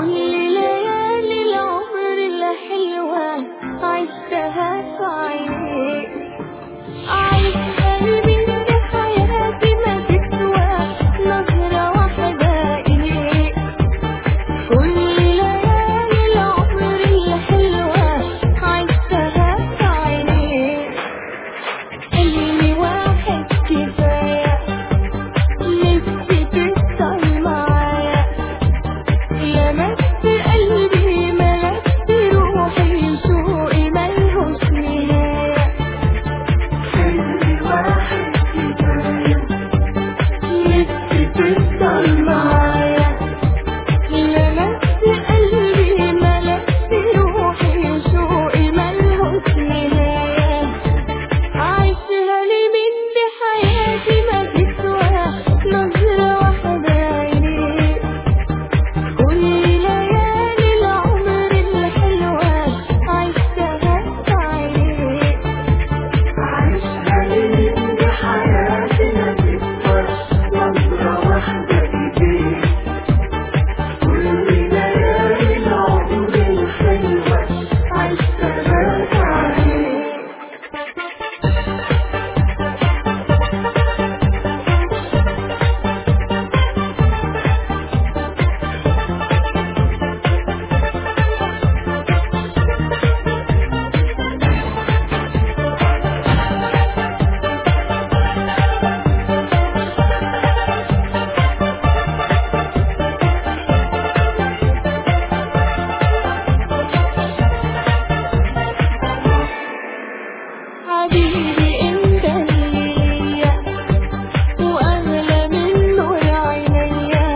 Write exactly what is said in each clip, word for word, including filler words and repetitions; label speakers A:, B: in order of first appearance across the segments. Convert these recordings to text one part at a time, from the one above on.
A: كل ليالي العمر الحلوة عشتها في عينيك، عايشة لمين حياتي ما تسوى نظرة واحدة إليك. كل ليالي العمر الحلوة عشتها في عينيك، حلم واحد كفاية نفسي تفضل معايا، لمست قلبي ملكت روحي شوقي ملهوش نهاية. حلم واحد كفاية نفسي تفضل معايا، لمست قلبي ملكت روحي شوقي ملهوش نهاية. عايشها لمين بحياتي ما تسوى نظرة واحدة إليك. كل ليالي العمر الحلوة عشتها في عينيك، عايشها لمين بحياتي ما تسوى نظرة واحدة إليك. كل ليالي العمر الحلوة عشتها في عينيك. حبيبي انت اللي ليا واغلى من نور عينيا،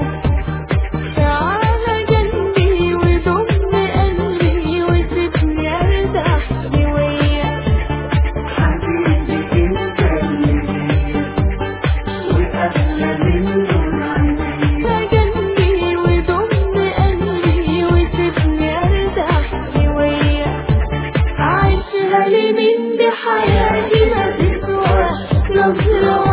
A: تعالى جنبي وضم قلبي وسيبني ارتاح شوية. حبيبي انت اللي ليا واغلى من نور عينيا، جنبي وضم قلبي وسيبني ارتاح شوية. عايشها لمين بحياتي ما تسوى نظرة